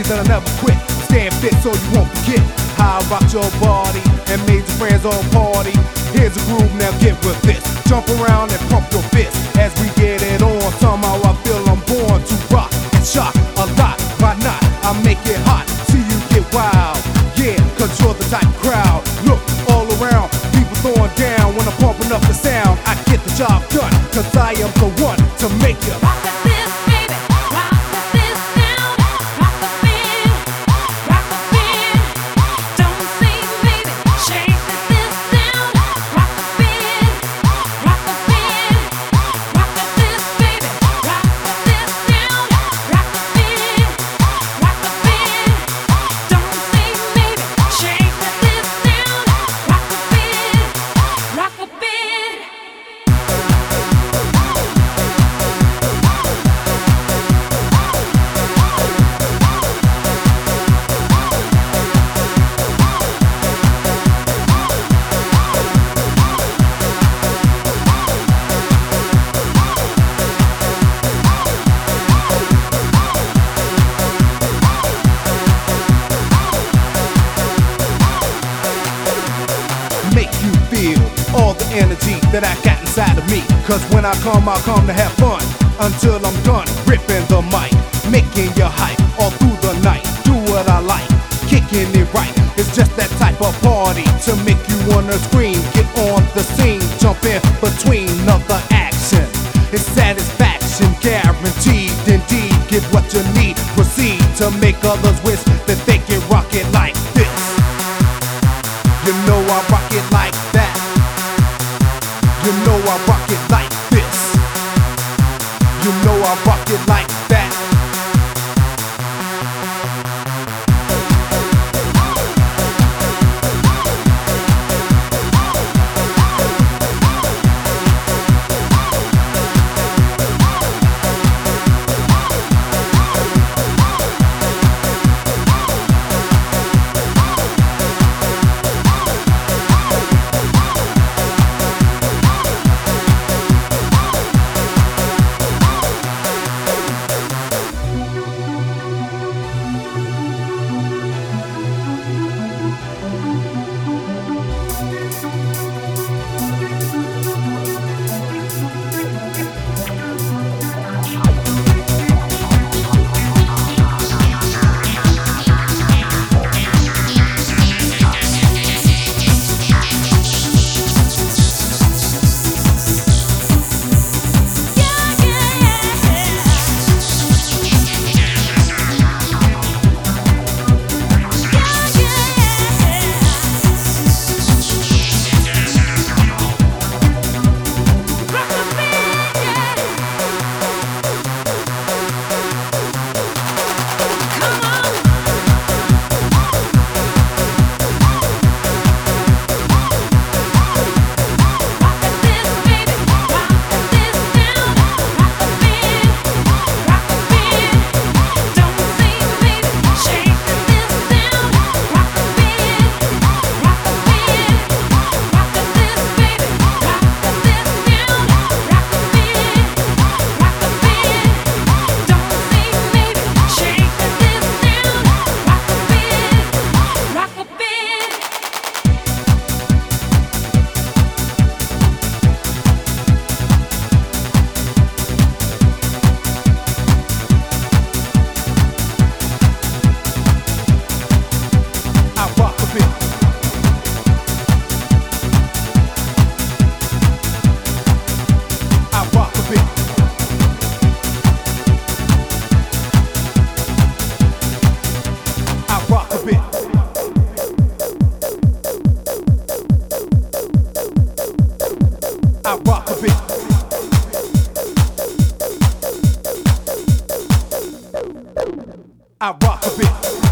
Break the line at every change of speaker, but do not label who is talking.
that I never quit. Stand fit so you won't forget how I rocked your body and made your friends all party. Here's a groove, now get with this. Jump around and pump your fist as we get it on. Somehow I feel I'm born to rock and shock a lot. Why not? I make it hot, see you get wild. Yeah, cause you're the type of crowd. Look all around, people throwing down when I'm pumping up the sound. I get the job done, cause I am the one to make you
rock with this, baby. Rock with this sound. Rock the beat. Rock the beat. Don't see, baby. Shake this sound. Rock the beat. Rock the beat. Rock with this, baby. Rock with this sound. Rock the beat. Rock the beat. Don't see, baby. Shake this sound. Rock the beat. Rock the beat.
Make you feel all the energy that I got inside of me. Cause when I come, I'll come to have fun until I'm done ripping the mic, making you hype all through the night. Do what I like, kicking it right. It's just that type of party to make you wanna scream. Get on the scene, jump in between other action. It's satisfaction guaranteed. Indeed, get what you need. Proceed to make others wish that they can rock it like this. You know I rock it like that. You know I rock it like this. You know I rock it like that. I rock a bit. I rock a bit.